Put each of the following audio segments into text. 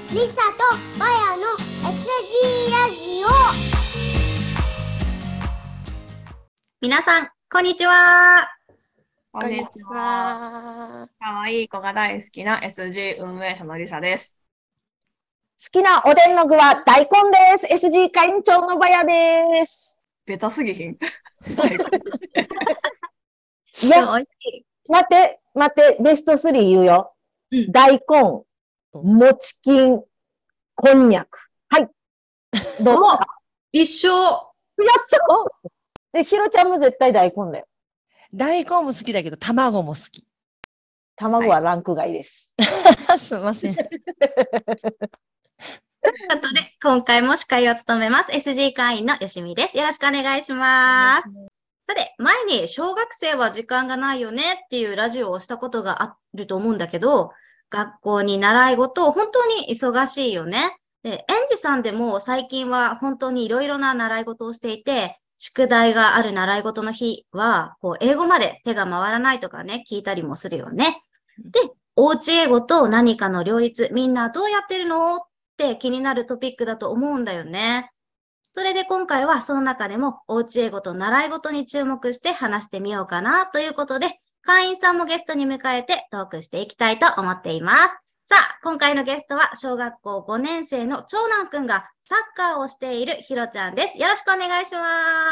リサとマヤの SG ラジオ。 皆さん、こんにちは。 こんにちは。かわいい子が大好きな SG 運営者のりさです。 好きなおでんの具は大根です。SG 会員長のばやです。 ベタすぎひん。 いや、待って、ベスト3言うよ。大根、もち巾、こんにゃく。はい。どうぞ。 一緒。やったで、ひろちゃんも絶対大根だよ。 大根も好きだけど、卵も好き。 卵はランク外です。 すいません。 ということで、今回も司会を務めます SG 会員のよしみです。よろしくお願いします。さて、前に小学生は時間がないよねっていうラジオをしたことがあると思うんだけど、学校に習い事、本当に忙しいよね。で、園児さんでも最近は本当にいろいろな習い事をしていて、宿題がある習い事の日は、英語まで手が回らないとかね、聞いたりもするよね。で、おうち英語と何かの両立、みんなどうやってるのって気になるトピックだと思うんだよね。それで今回はその中でもおうち英語と習い事に注目して話してみようかなということで、会員さんもゲストに迎えてトークしていきたいと思っています。さあ、今回のゲストは小学校5年生の長男くんがサッカーをしているひろちゃんです。よろしくお願いします。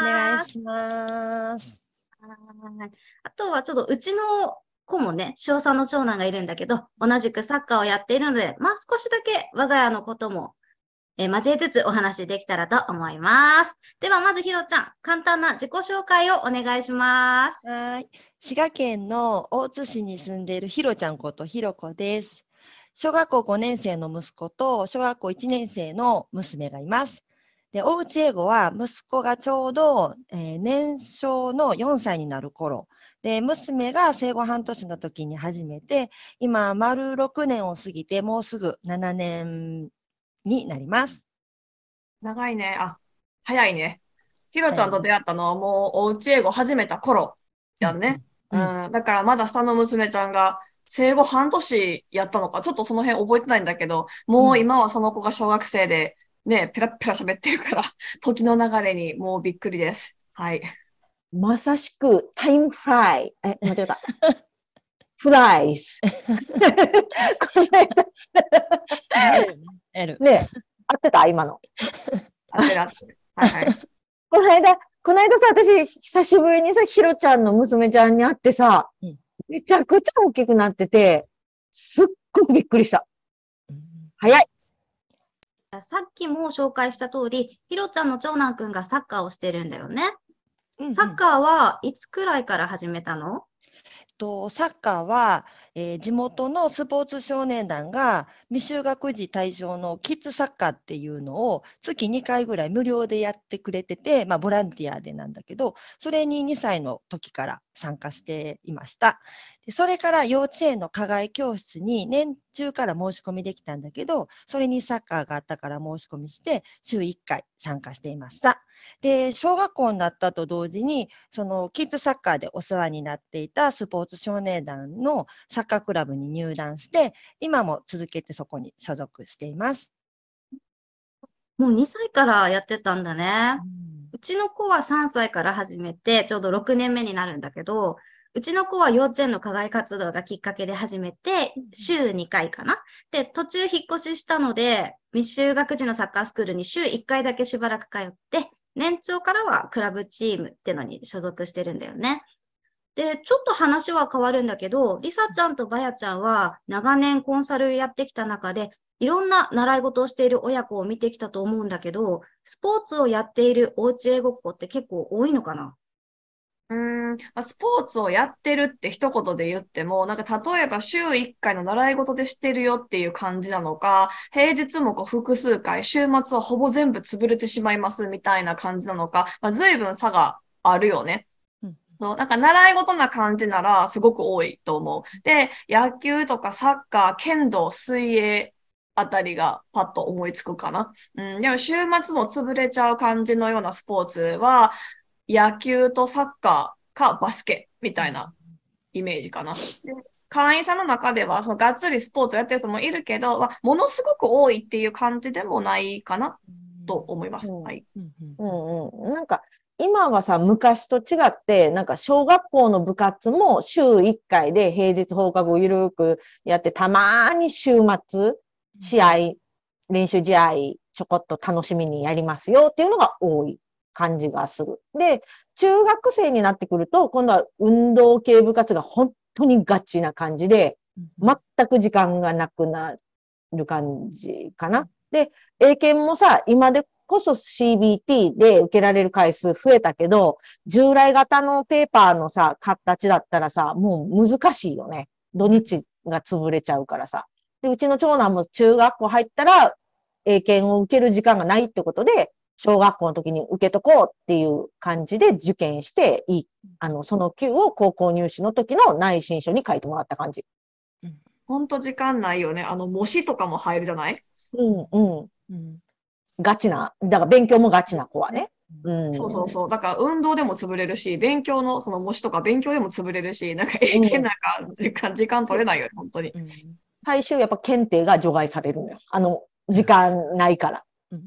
お願いします。 あとはちょっとうちの子もね、小3の長男がいるんだけど、同じくサッカーをやっているので、少しだけ我が家のことも交えつつお話できたらと思います。ではまずひろちゃん、簡単な自己紹介をお願いします。 はい。滋賀県の大津市に住んでいるひろちゃんことひろこです。小学校5年生の息子と小学校1年生の娘がいます。で、おうち英語は息子がちょうど、年少の4歳になる頃で、娘が生後半年の時に始めて、今丸6年を過ぎてもうすぐ7年になります。 長いね。早いね。ひろちゃんと出会ったのはもうおうち英語始めた頃やんね。だからまだ下の娘ちゃんが生後半年やったのか、ちょっとその辺覚えてないんだけど、もう今はその子が小学生でね、ペラペラ喋ってるから、時の流れにもうびっくりです。はい。 まさしくタイムフライ。間違えた。フライズ。ね、合ってた今の。 合ってる合ってる。はいはい。 この間さ、私、久しぶりにさ、ひろちゃんの娘ちゃんに会ってさ、めちゃくちゃ大きくなってて、すっごくびっくりした。早い。 さっきも紹介した通り、ひろちゃんの長男くんがサッカーをしてるんだよね。サッカーはいつくらいから始めたの？ サッカーは、地元のスポーツ少年団が未就学児対象のキッズサッカーっていうのを月2回ぐらい無料でやってくれてて、ボランティアでなんだけど、それに2歳の時から参加していました。でそれから幼稚園の課外教室に年中から申し込みできたんだけど、それにサッカーがあったから申し込みして週1回参加していました。で、小学校になったと同時に、そのキッズサッカーでお世話になっていたスポーツ少年団のサッカークラブに入団して、今も続けてそこに所属しています。 もう2歳からやってたんだね。うちの子は3歳から始めて、ちょうど6年目になるんだけど、うちの子は幼稚園の課外活動がきっかけで始めて、週2回かな。で、途中引っ越ししたので、未就学児のサッカースクールに週1回だけしばらく通って、年長からはクラブチームってのに所属してるんだよね。で、ちょっと話は変わるんだけど、りさちゃんとばやちゃんは長年コンサルやってきた中で、いろんな習い事をしている親子を見てきたと思うんだけど、スポーツをやっているおうち英語っ子って結構多いのかな？ スポーツをやってるって一言で言っても、例えば週1回の習い事でしてるよっていう感じなのか、平日も複数回、週末はほぼ全部潰れてしまいますみたいな感じなのか、随分差があるよね。習い事な感じならすごく多いと思う。で、野球とかサッカー、剣道、水泳あたりがパッと思いつくかな。でも週末も潰れちゃう感じのようなスポーツは、野球とサッカーかバスケみたいなイメージかな。 会員さんの中では、そのがっつりスポーツをやってる人もいるけど、ものすごく多いっていう感じでもないかなと思います。 うんはい。 なんか、今はさ、昔と違って、なんか小学校の部活も週1回で平日放課後ゆるくやって、たまに週末、試合、練習試合、ちょこっと楽しみにやりますよっていうのが多い感じがする。で、中学生になってくると、今度は運動系部活が本当にガチな感じで、全く時間がなくなる感じかな。で、英検もさ、今でこそ CBT で受けられる回数増えたけど、従来型のペーパーのさ、形だったらさ、もう難しいよね。土日が潰れちゃうからさ。で、うちの長男も中学校入ったら、英検を受ける時間がないってことで、小学校の時に受けとこうっていう感じで受験してその級を高校入試の時の内申書に書いてもらった感じ。 ほんと時間ないよね。模試とかも入るじゃない？ ガチな、だから勉強もガチな子はね。 そうそうそう。だから運動でも潰れるし、勉強のその模試とか勉強でも潰れるし、なんか英検なんか時間取れないよね、本当に。 最終やっぱ検定が除外されるのよ。時間ないから。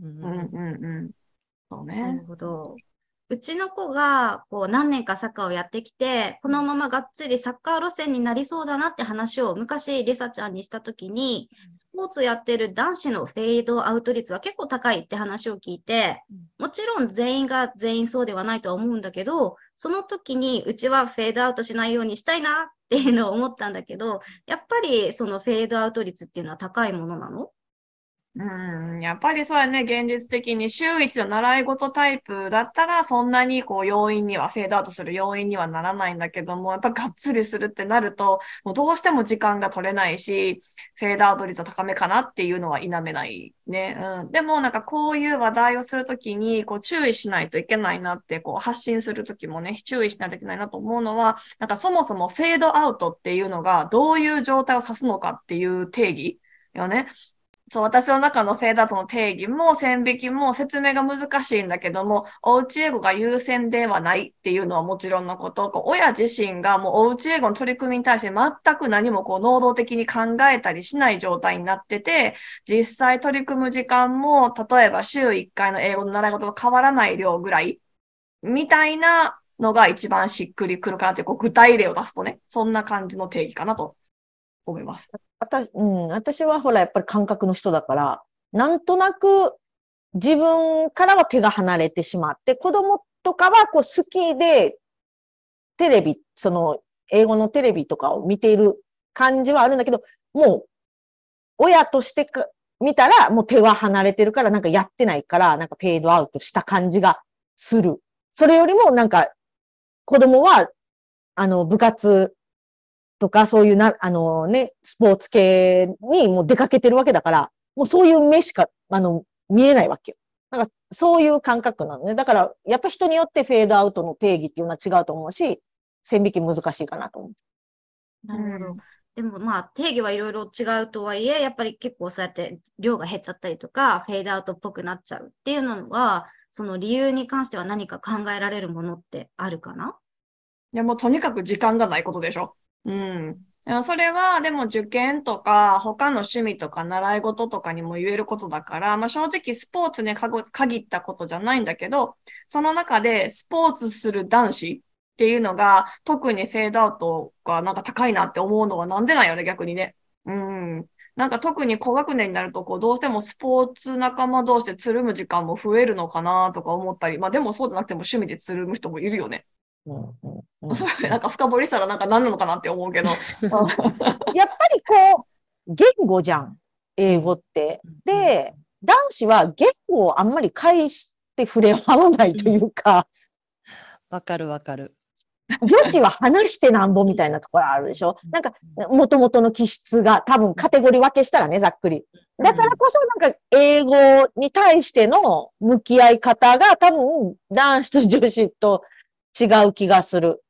そうなね。 るほど。うちの子がこう何年かサッカーをやってきて、このままがっつりサッカー路線になりそうだなって話を昔リサちゃんにしたときに、スポーツやってる男子のフェードアウト率は結構高いって話を聞いて、もちろん全員が全員そうではないとは思うんだけど、その時にうちはフェードアウトしないようにしたいなっていうのを思ったんだけど、やっぱりそのフェードアウト率っていうのは高いものなの？ やっぱりそうやね、現実的に週一の習い事タイプだったら、そんなにこう要因には、フェードアウトする要因にはならないんだけども、やっぱがっつりするってなると、もうどうしても時間が取れないし、フェードアウト率は高めかなっていうのは否めないね。でもなんかこういう話題をするときに、こう注意しないといけないなって、こう発信するときもね、注意しないといけないなと思うのは、なんかそもそもフェードアウトっていうのがどういう状態を指すのかっていう定義よね。そう、私の中のフェードアウトの定義も線引きも説明が難しいんだけども、おうち英語が優先ではないっていうのはもちろんのこと、親自身がもうおうち英語の取り組みに対して全く何も能動的に考えたりしない状態になってて、実際取り組む時間も、例えば週1回の英語の習い事と変わらない量ぐらい、みたいなのが一番しっくりくるかなって、具体例を出すとね、そんな感じの定義かなと思います。 私はほら、やっぱり感覚の人だから、なんとなく自分からは手が離れてしまって、子供とかはこう好きで、テレビ、英語のテレビとかを見ている感じはあるんだけど、もう、親として見たら、もう手は離れてるから、なんかやってないから、なんかフェードアウトした感じがする。それよりも、なんか、子供は、部活、とか、そういうスポーツ系にもう出かけてるわけだから、もうそういう目しか、見えないわけよ。なんか、そういう感覚なのね。だから、やっぱ人によってフェードアウトの定義っていうのは違うと思うし、線引き難しいかなと思う。 なるほど。でもまあ定義はいろいろ違うとはいえ、やっぱり結構そうやって量が減っちゃったりとか、フェードアウトっぽくなっちゃうっていうのは、その理由に関しては何か考えられるものってあるかな？ いや、もうとにかく時間がないことでしょ。でもそれは、でも受験とか、他の趣味とか習い事とかにも言えることだから、正直スポーツに限ったことじゃないんだけど、その中でスポーツする男子っていうのが、特にフェードアウトがなんか高いなって思うのはなんでなんよね、逆にね。なんか特に高学年になると、どうしてもスポーツ仲間同士でつるむ時間も増えるのかなとか思ったり、でもそうじゃなくても趣味でつるむ人もいるよね。それなんか深掘りしたらなんか何なのかなって思うけど。 やっぱり言語じゃん、英語って。で、男子は言語をあんまり介して触れ合わないというか。 わかるわかる。 女子は話してなんぼみたいなところあるでしょ。なんか、元々の気質が多分カテゴリー分けしたらね、ざっくり。だからこそなんか英語に対しての向き合い方が多分男子と女子と違う気がする。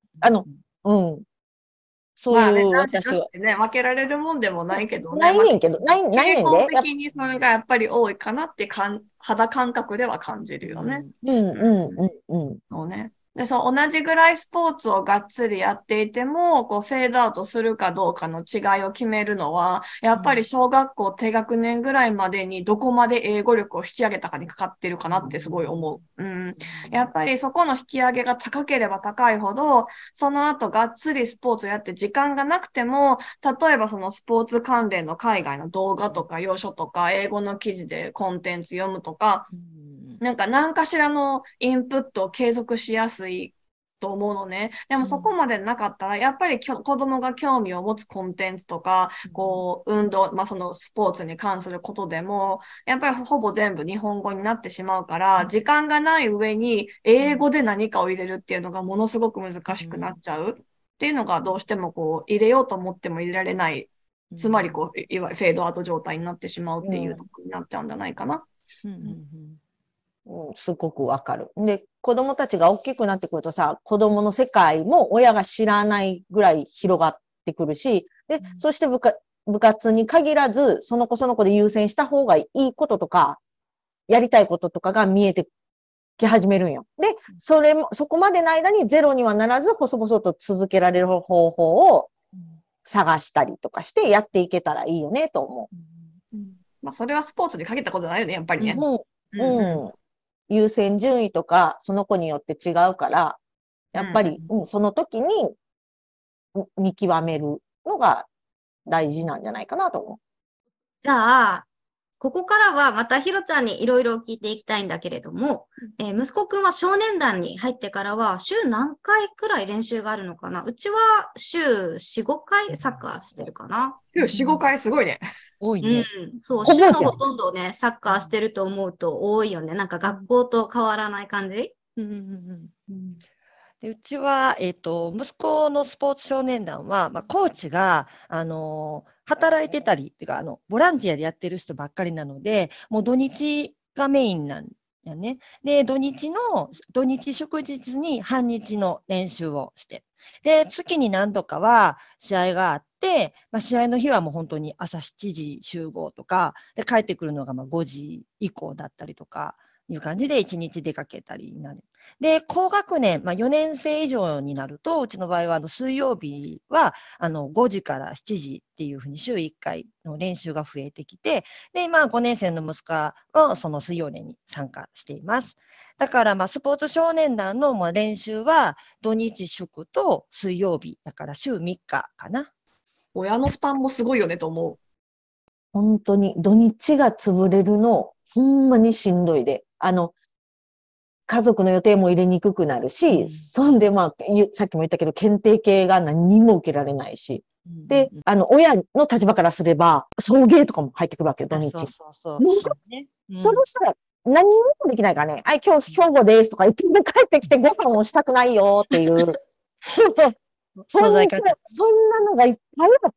そういう私は。 ね、分けられるもんでもないけどね。 ないねんけど、ないねんで。 傾向的にそれがやっぱり多いかなって肌感覚では感じるよね。 そうね。 で、そう、同じぐらいスポーツをがっつりやっていても、こう、フェードアウトするかどうかの違いを決めるのは、やっぱり小学校低学年ぐらいまでにどこまで英語力を引き上げたかにかかってるかなってすごい思う。やっぱりそこの引き上げが高ければ高いほど、その後がっつりスポーツをやって時間がなくても、例えばそのスポーツ関連の海外の動画とか要所とか、英語の記事でコンテンツ読むとか、なんか何かしらのインプットを継続しやすいと思うのね。でもそこまでなかったら、やっぱり子供が興味を持つコンテンツとか、こう、運動、まあそのスポーツに関することでも、やっぱりほぼ全部日本語になってしまうから、時間がない上に英語で何かを入れるっていうのがものすごく難しくなっちゃうっていうのがどうしてもこう、入れようと思っても入れられない。つまりこう、いわゆるフェードアウト状態になってしまうっていうところになっちゃうんじゃないかな。 すごくわかる。で、子供たちが大きくなってくるとさ、子供の世界も親が知らないぐらい広がってくるし、で、そして部活に限らず、その子で優先した方がいいこととか、やりたいこととかが見えてき始めるんよ。で、そこまでの間にゼロにはならず、細々と続けられる方法を探したりとかしてやっていけたらいいよね、と思う。 まあ、それはスポーツに限ったことじゃないよね、やっぱりね。 優先順位とか、その子によって違うから、やっぱり、その時に見極めるのが大事なんじゃないかなと思う。 じゃあ、ここからはまたひろちゃんにいろいろ聞いていきたいんだけれども、息子くんは少年団に入ってからは週何回くらい練習があるのかな？うちは週4、5回サッカーしてるかな。 週4、5回すごいね。 多いね。 そう、週のほとんどね、サッカーしてると思うと多いよね。なんか学校と変わらない感じ？ でうちは、息子のスポーツ少年団は、コーチが、働いてたりっていうか、ボランティアでやってる人ばっかりなので、もう土日がメインなんやね。で、土日祝日に半日の練習をして。で、月に何度かは試合があって、試合の日はもう本当に朝7時集合とか、で、帰ってくるのが5時以降だったりとか、いう感じで1日出かけたりになる。で、高学年、4年生以上になると、うちの場合は水曜日は5時から7時っていうふうに週1回の練習が増えてきて、で、5年生の息子はその水曜年に参加しています。だからスポーツ少年団の練習は土日祝と水曜日だから週3日かな。 親の負担もすごいよねと思う。 本当に土日が潰れるの、ほんまにしんどいで。家族の予定も入れにくくなるし、そんでさっきも言ったけど、検定系が何にも受けられないし。で、親の立場からすれば、送迎とかも入ってくるわけよ、土日。その人は何にもできないからね、今日兵庫ですとか言って帰ってきてご飯をしたくないよっていう。そんなのがいっぱいあった。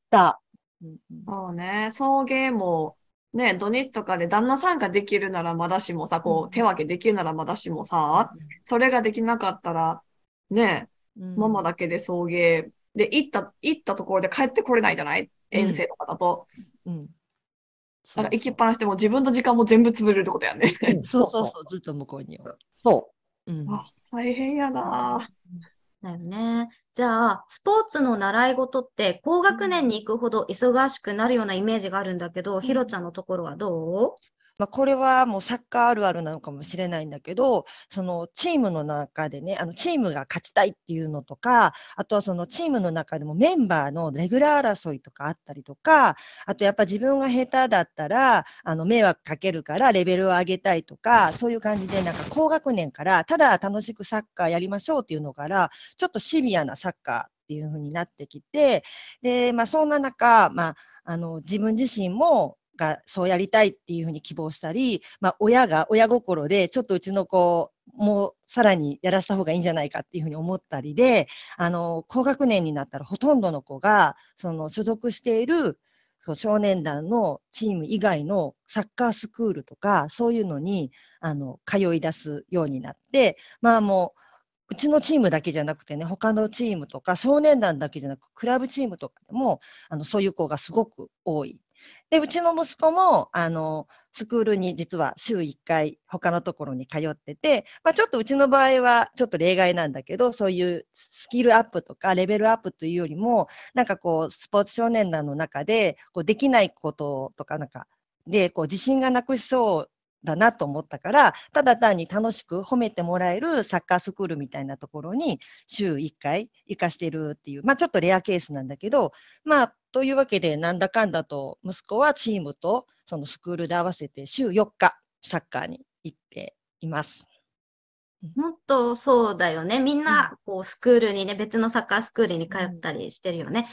そうね、送迎も、ね、土日とかで旦那さんができるならまだしもさ、こう、手分けできるならまだしもさ、それができなかったら、ね、ママだけで送迎で、行ったところで帰ってこれないじゃない？遠征とかだと。だから行きっぱなしでも自分の時間も全部潰れるってことやね。 そう、ずっと向こうには。 そう。 大変やな。 だよね。じゃあ、スポーツの習い事って高学年に行くほど忙しくなるようなイメージがあるんだけど、ひろちゃんのところはどう？ これはもうサッカーあるあるなのかもしれないんだけど、そのチームの中でね、チームが勝ちたいっていうのとか、あとはそのチームの中でもメンバーのレギュラー争いとかあったりとか、あとやっぱ自分が下手だったら、迷惑かけるからレベルを上げたいとか、そういう感じでなんか高学年からただ楽しくサッカーやりましょうっていうのから、ちょっとシビアなサッカーっていう風になってきて、で、そんな中、自分自身もがそうやりたいっていうふうに希望したり、親心でちょっとうちの子もうさらにやらせた方がいいんじゃないかっていうふうに思ったりで、高学年になったらほとんどの子がその所属している少年団のチーム以外のサッカースクールとかそういうのに通い出すようになって、もううちのチームだけじゃなくてね、他のチームとか少年団だけじゃなくクラブチームとかでもそういう子がすごく多い。 で、うちの息子も、スクールに実は週1回他のところに通ってて、まあちょっとうちの場合はちょっと例外なんだけど、そういうスキルアップとかレベルアップというよりも、なんかこう、スポーツ少年団の中で、こうできないこととかなんか、で、こう自信がなくしそうだなと思ったから、ただ単に楽しく褒めてもらえるサッカースクールみたいなところに週1回行かしてるっていう、まあちょっとレアケースなんだけど、まあというわけでなんだかんだと息子はチームとそのスクールで合わせて週4日サッカーに行っています。 もっとそうだよね。みんな、こう、スクールにね、別のサッカースクールに通ったりしてるよね。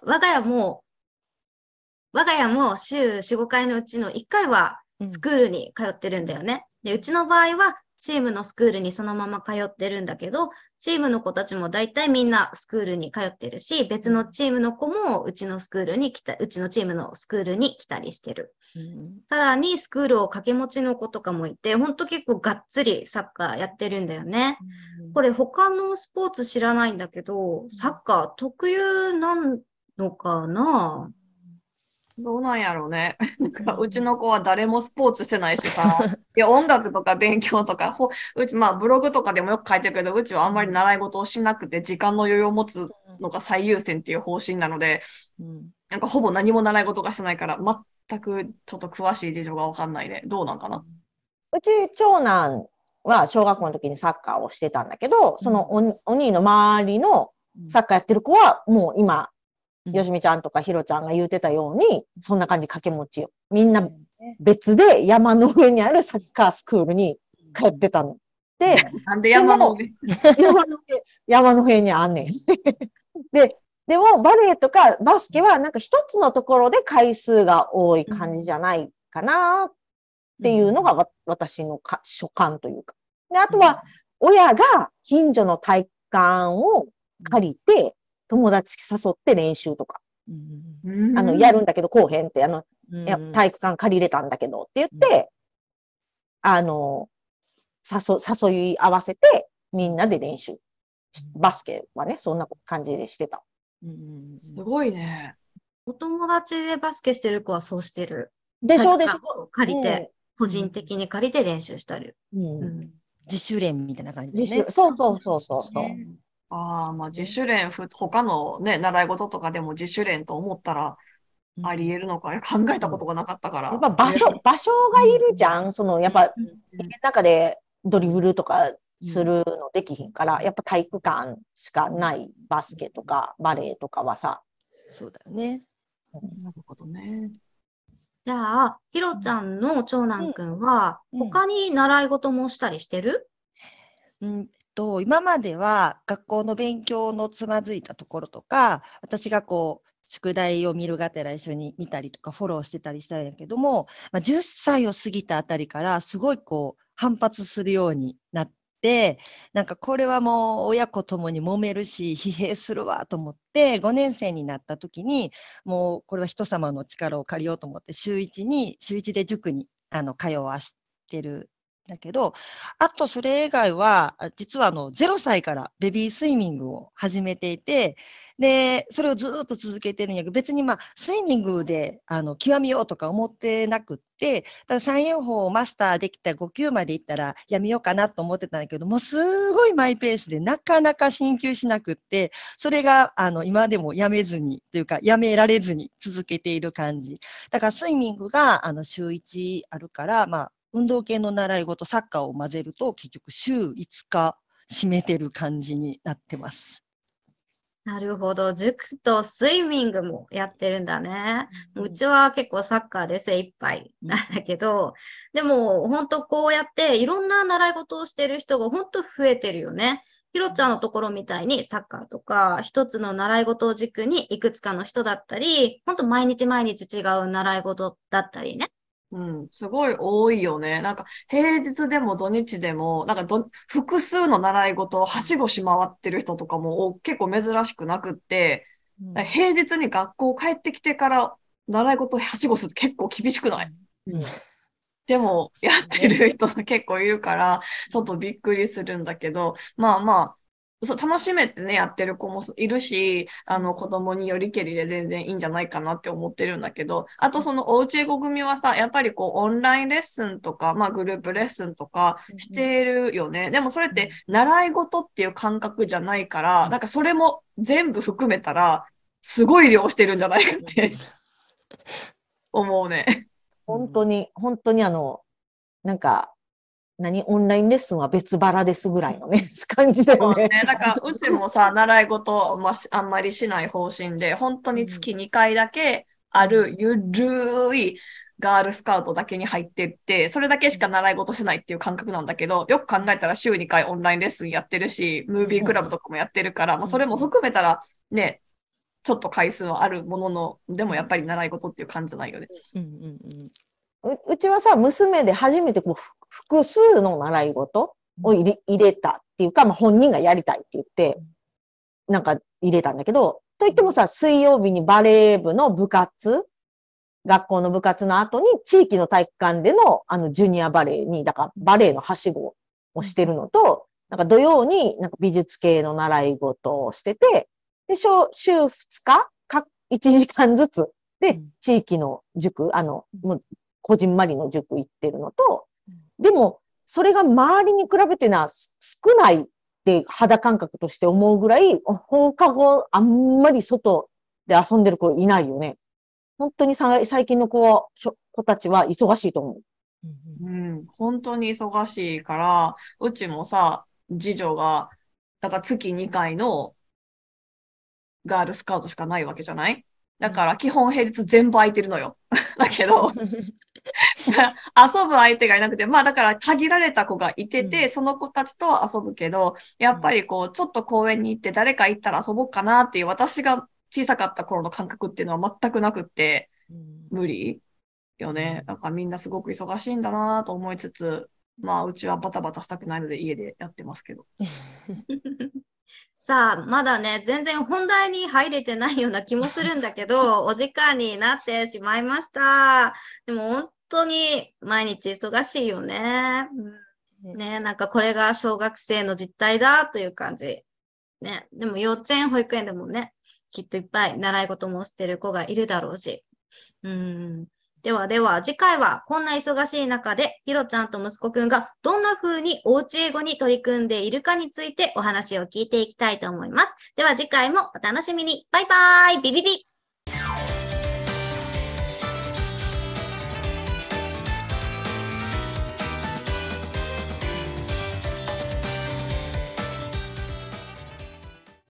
我が家も週4、5回のうちの1回はスクールに通ってるんだよね。で、うちの場合はチームのスクールにそのまま通ってるんだけど、チームの子たちも大体みんなスクールに通ってるし、別のチームの子もうちのチームのスクールに来たりしてる。さらにスクールを掛け持ちの子とかもいて、ほんと結構がっつりサッカーやってるんだよね。これ他のスポーツ知らないんだけど、サッカー特有なのかな？ どうなんやろうね。なんかうちの子は誰もスポーツしてないしさ、いや、音楽とか勉強とか、うち、まあ、ブログとかでもよく書いてるけど、うちはあんまり習い事をしなくて、時間の余裕を持つのが最優先っていう方針なので、なんかほぼ何も習い事がしてないから、全くちょっと詳しい事情がわかんないね。どうなんかな。 うち長男は小学校の時にサッカーをしてたんだけど、そのお兄の周りのサッカーやってる子はもう今、よしみちゃんとかひろちゃんが言うてたように、そんな感じ掛け持ちよ。みんな別で山の上にあるサッカースクールに通ってたの。で、 なんで山の上？ 山の上にあんねん。でもバレエとかバスケはなんか一つのところで回数が多い感じじゃないかなっていうのが私の所感というか。で、あとは親が近所の体育館を借りて、友達誘って練習とか。やるんだけど、こうへんって、体育館借りれたんだけどって言って、誘い合わせて、みんなで練習。バスケはね、そんな感じでしてた。 すごいね。 お友達でバスケしてる子はそうしてる。 でしょ借りて、個人的に借りて練習したり。 自主練みたいな感じでね。 そう。 ああ、まあ自主練、他のね、習い事とかでも自主練と思ったらあり得るのか、考えたことがなかったから。 やっぱ場所がいるじゃん。やっぱ、中でドリブルとかするのできひんから、やっぱ体育館しかないバスケとかバレエとかはさ。 そうだよね。 なるほどね。 じゃあ、ひろちゃんの長男くんは、他に習い事もしたりしてる？ 今までは学校の勉強のつまずいたところとか、私がこう、宿題を見るがてら一緒に見たりとかフォローしてたりしたんやけども、10歳を過ぎたあたりからすごいこう、反発するようになって、なんかこれはもう親子ともに揉めるし、疲弊するわと思って、5年生になった時に、もうこれは人様の力を借りようと思って、週1で塾に通わしてる。だけど、あとそれ以外は、実は0歳からベビースイミングを始めていて、で、それをずっと続けてるんやけど、別にスイミングで、極めようとか思ってなくって、ただ3泳法をマスターできた5級まで行ったらやめようかなと思ってたんだけど、もうすごいマイペースでなかなか進級しなくって、それが、今でもやめずに、というか、やめられずに続けている感じ。だからスイミングが、週1あるから、運動系の習い事、サッカーを混ぜると、結局週5日占めてる感じになってます。 なるほど。塾とスイミングもやってるんだね。うちは結構サッカーで精一杯なんだけど、でも本当こうやっていろんな習い事をしてる人が本当増えてるよね。ひろちゃんのところみたいにサッカーとか一つの習い事を軸にいくつかの人だったり、本当毎日毎日違う習い事だったりね。 すごい多いよね。なんか、平日でも土日でも、なんか複数の習い事をはしごし回ってる人とかも結構珍しくなくって、平日に学校帰ってきてから習い事をはしごするって結構厳しくない？でも、やってる人が結構いるから、ちょっとびっくりするんだけど、まあまあ、 そう、楽しめてね、やってる子もいるし、子供によりけりで全然いいんじゃないかなって思ってるんだけど、あとそのおうち英語組はさ、やっぱりこう、オンラインレッスンとか、まあグループレッスンとかしてるよね。でもそれって習い事っていう感覚じゃないから、なんかそれも全部含めたら、すごい量してるんじゃないかって思うね。 本当になんか、オンラインレッスンは別腹ですぐらいのね、感じだよね。 だから、うちもさ、習い事、あんまりしない方針で、本当に月2回だけあるゆるいガールスカウトだけに入ってって、それだけしか習い事しないっていう感覚なんだけど、よく考えたら週2回オンラインレッスンやってるし、ムービークラブとかもやってるから、それも含めたら、ね、ちょっと回数はあるものの、でもやっぱり習い事っていう感じじゃないよね。 うちはさ、娘で初めてこう複数の習い事を入れたっていうか、本人がやりたいって言って、なんか入れたんだけど、といってもさ、水曜日にバレー部の部活、学校の部活の後に地域の体育館でのジュニアバレーに、だからバレーのはしごをしてるのと、なんか土曜になんか美術系の習い事をしてて、で、週2日、1時間ずつで地域の塾、もうこじんまりの塾行ってるのと、でも、それが周りに比べて少ないって肌感覚として思うぐらい、放課後あんまり外で遊んでる子いないよね。本当に最近の子たちは忙しいと思う。 本当に忙しいから、うちもさ、次女が、だから月2回のガールスカウトしかないわけじゃない？だから基本平日全部空いてるのよ。だけど、遊ぶ相手がいなくて、だから限られた子がいてて、その子たちとは遊ぶけど、やっぱりこう、ちょっと公園に行って誰か行ったら遊ぼうかなっていう私が小さかった頃の感覚っていうのは全くなくって、無理よね。だからみんなすごく忙しいんだなと思いつつ、うちはバタバタしたくないので家でやってますけど。 さあ、まだね、全然本題に入れてないような気もするんだけど、お時間になってしまいました。でも本当に毎日忙しいよね。ね、なんかこれが小学生の実態だという感じ。ね、でも幼稚園、保育園でもね、きっといっぱい習い事もしてる子がいるだろうし。では、次回はこんな忙しい中で、ひろちゃんと息子くんがどんな風におうち英語に取り組んでいるかについてお話を聞いていきたいと思います。では次回もお楽しみに。バイバイビビビ